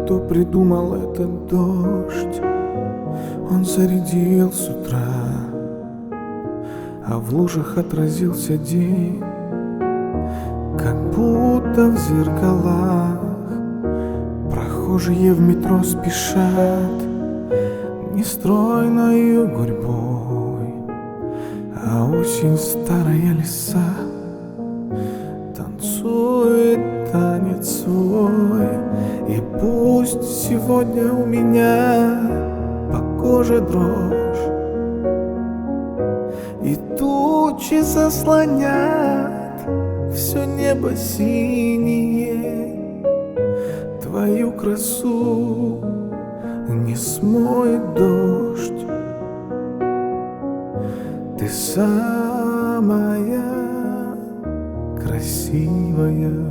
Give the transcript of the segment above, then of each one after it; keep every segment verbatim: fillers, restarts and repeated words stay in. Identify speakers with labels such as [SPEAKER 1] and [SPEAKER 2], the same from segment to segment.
[SPEAKER 1] кто придумал этот дождь. Он зарядил с утра, а в лужах отразился день, как будто в зеркалах. Прохожие в метро спешат нестройною гурьбой, а осень старая лиса танцует танец свой. И пусть сегодня у меня по коже дрожь, и тучи заслонят все небо синее, твою красу не смоет дождь. Ты самая красивая.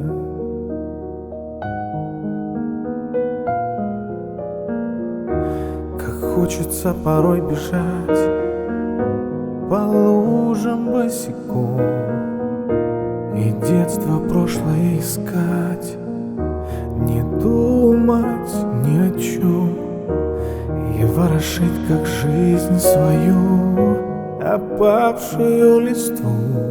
[SPEAKER 1] Как хочется порой бежать по лужам босиком и детство прошлое искать, не думать ни о чем и ворошить, как жизнь свою, опавшую листву.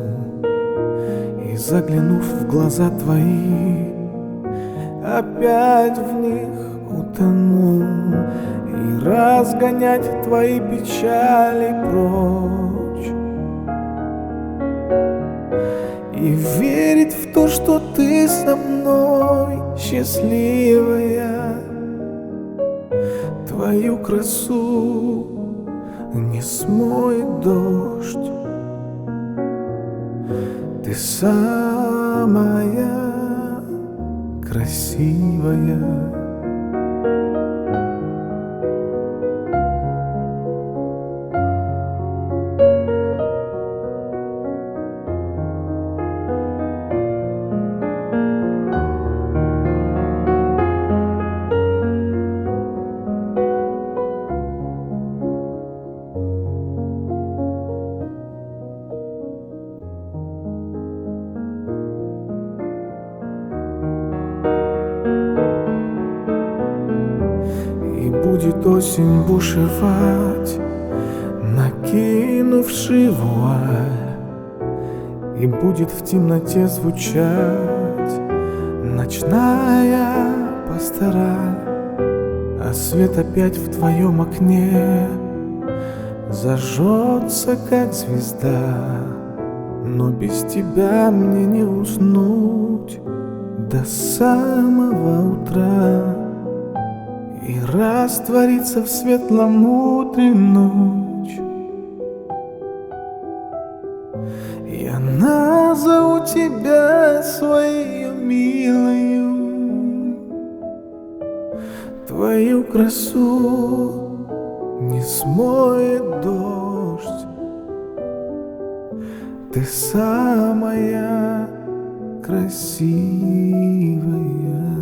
[SPEAKER 1] И заглянув в глаза твои, опять в них утону, и разгонять твои печали прочь, и верить в то, что ты со мной счастливая. Твою красу не смоет дождь. Ты самая красивая. Будет осень бушевать, накинувши вуаль, и будет в темноте звучать ночная пастораль. А свет опять в твоем окне зажжется, как звезда, но без тебя мне не уснуть до самого утра. И раствориться в светлом утре ночь. Я назову тебя свою милую. Твою красу не смоет дождь. Ты самая красивая.